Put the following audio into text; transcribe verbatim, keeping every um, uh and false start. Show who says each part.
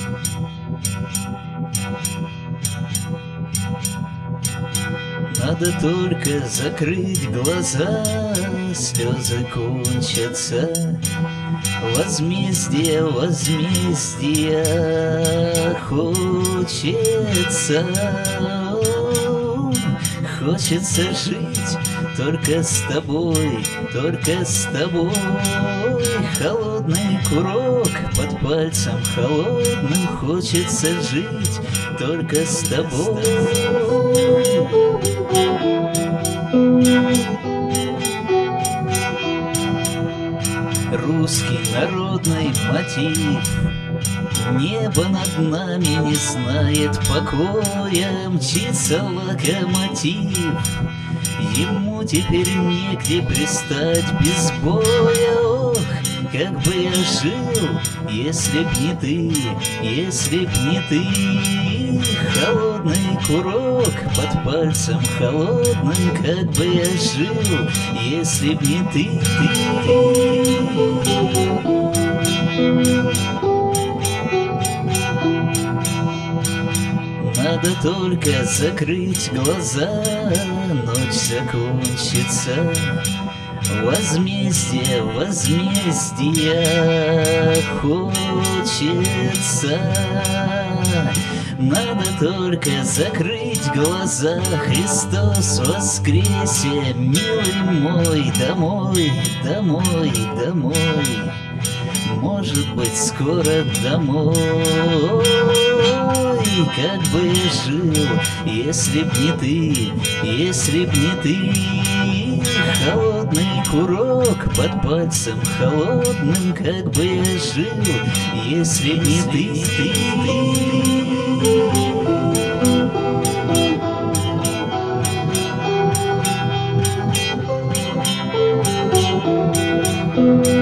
Speaker 1: Надо только закрыть глаза, слезы кончатся. Возмездие, возмездие хочется. Хочется жить только с тобой, только с тобой. Холодный курок под пальцем холодным. Хочется жить только с тобой. Русский народный мотив. Небо над нами не знает покоя. Мчится локомотив. Ему теперь негде пристать без боя. Ох, как бы я жил, если б не ты, если б не ты. Холодный курок под пальцем холодным. Как бы я жил, если б не ты, Надо только закрыть глаза, ночь закончится. Возмездие, возмездие хочется. Надо только закрыть глаза. Христос воскресе, милый мой, домой, домой, домой. Может быть, скоро домой. Как бы я жил, если б не ты, если б не ты. Холодный курок под пальцем холодным. Как бы я жил, если б не ты, ты, ты.